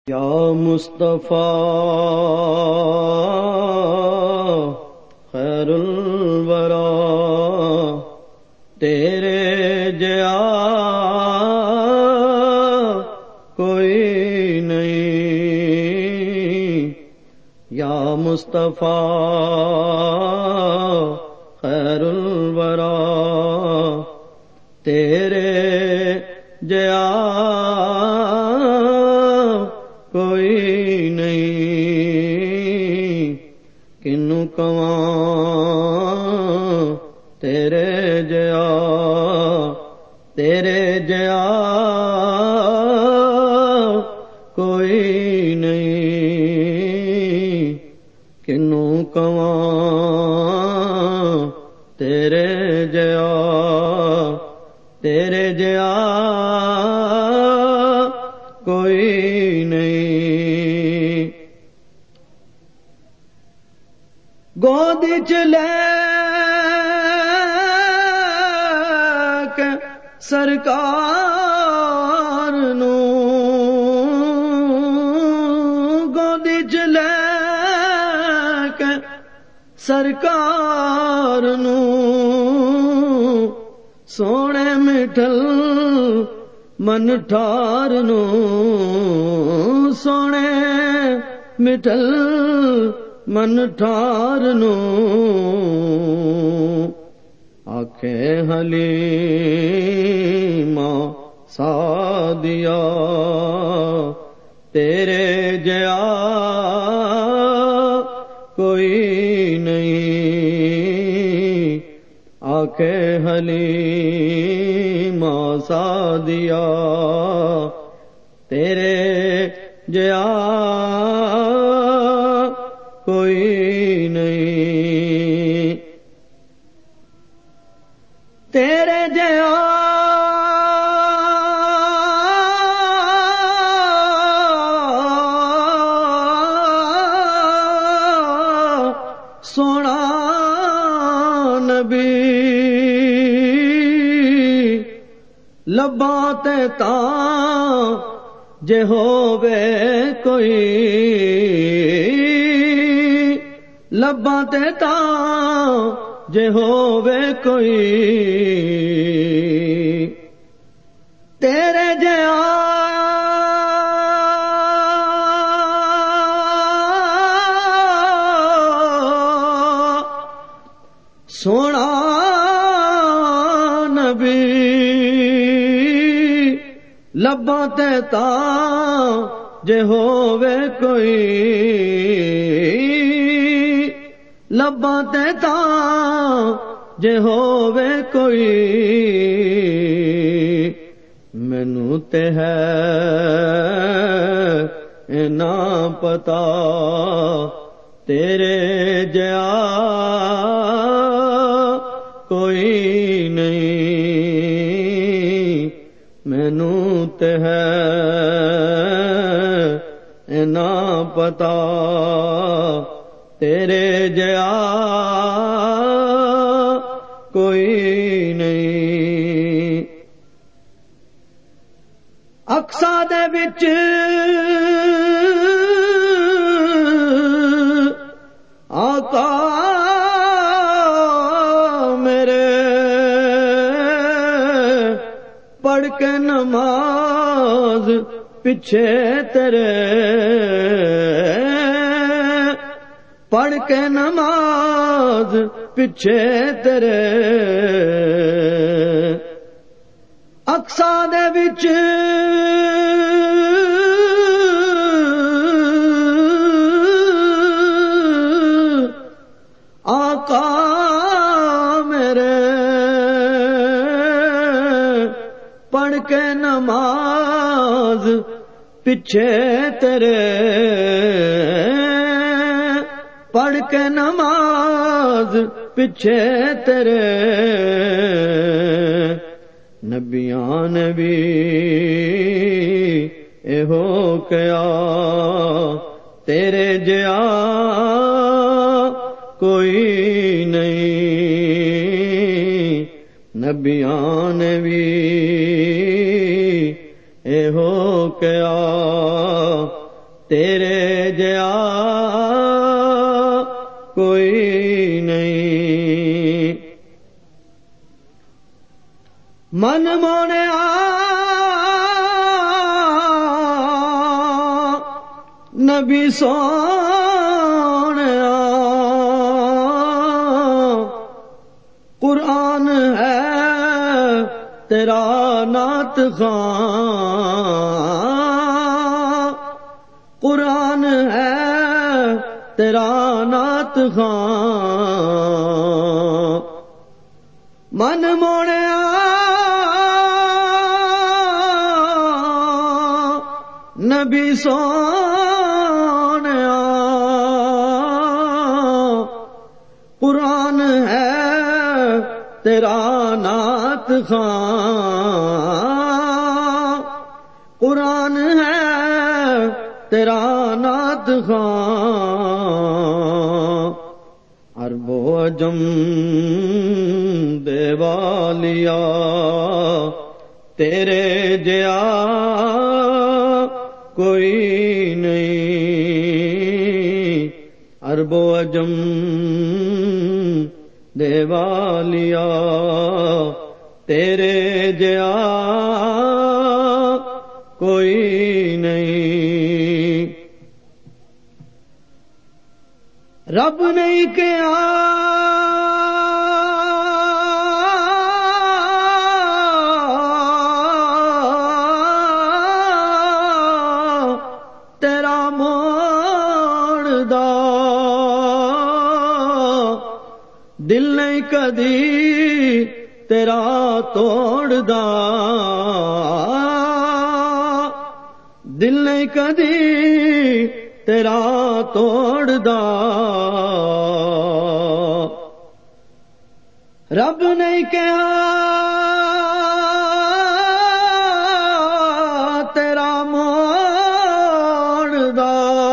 یا مصطفیٰ خیر الورا تیرے جیا کوئی نہیں، یا مصطفیٰ خیر الورا تیرے جیا کوئی نہیں، کنوں کواں تیرے جیا کوئی نہیں، کنوں کواں تیرے جیا کوئی نہیں۔ گود چ لے کے سرکار نوں، گود چ لے کے سرکار نوں، سونے مٹھل من ٹھار نوں، سونے مٹھل من ٹھار نوں، آکھے حلیمہ سعدیہ تیرے جیا کوئی نہیں، آکھے حلیمہ سعدیہ تیرے جیا کوئی نہیں، تیرے جیا سونا نبی لباں تے تاں جے ہووے کوئی، لباں تے تاں جے ہووے کوئی، تیرے جیا سونا نبی لباں تے تاں جے ہووے کوئی، لباں تے تاں جے ہووے کوئی، مینوں تے ہے اینا پتا تیرے جیا کوئی نہیں، مینوں تے ہے اینا پتا تیرے جیا کوئی نہیں۔ اقصا دے وچ آقا میرے پڑھ کے نماز پیچھے تیرے، پڑھ کے نماز پیچھے تیرے، اقصا دے وچ آقا میرے پڑھ کے نماز پیچھے تیرے، پڑھ کے نماز پیچھے تیرے، نبیاں نے بھی ایہو کیا تیرے جیا کوئی نہیں، نبیاں نے بھی ایہو کیا تیرے جیا کوئی نہیں. من مونیا نبی سونیا قرآن ہے تیرا نعت خواں، قرآن ہے تیرا نعت خواں. من موڑیا نبی سونیا قرآن ہے تیرا نعت خواں، قرآن ہے تیرا نعت خواں. عرب و عجم دیوالیا تیرے جیا کوئی نہیں. عرب و عجم دیوالیا تیرے جیا کوئی نہیں. رب نہیں کیا تیرا موڑ دا دل نہیں کدی تیرا توڑ دا، دل نہیں کدی تیرا توڑ دا. رب نہیں کہا تیرا موڑ دا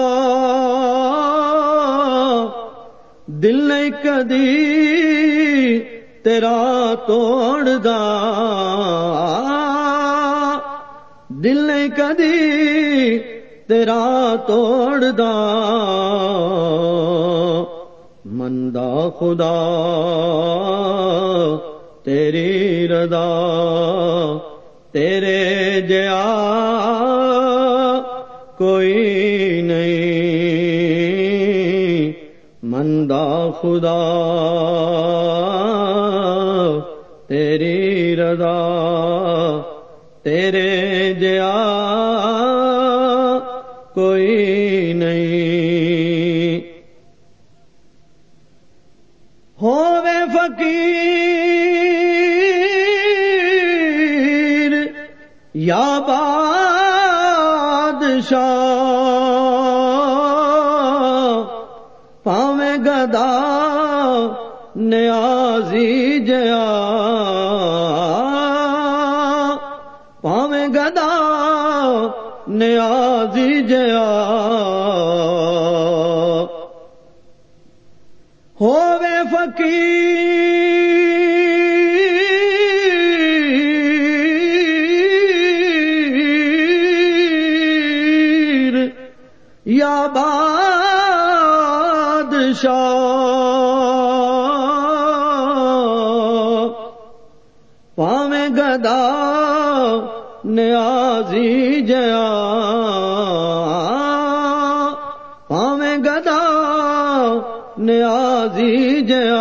دل نہیں کدی تیرا توڑ دا، دل نہیں کدی تیرا توڑ دا. مندا خدا تیری رضا تیرے جیا کوئی نہیں. مندا خدا تیری رضا تیرے جیا کوئی نہیں. ہووے فقیر یا بادشاہ پاویں گدا نیازی جیا، پاویں گدا نیازی جیا. ہووے فقیر یا بادشاہ پاویں گدا نیازی جیا، پاویں گدا نیازی جیا.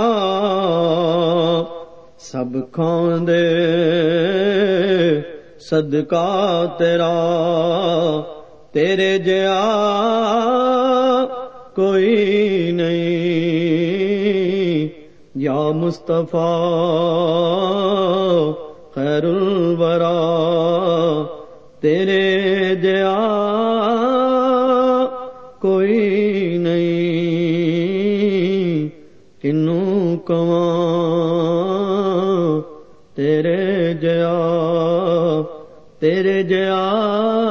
سب کھاندے صدقہ تیرا تیرے جیا کوئی نہیں. یا مصطفیٰ خیر الورا تیرے جیا کوئی نہیں. کنوں کواں تیرے جیا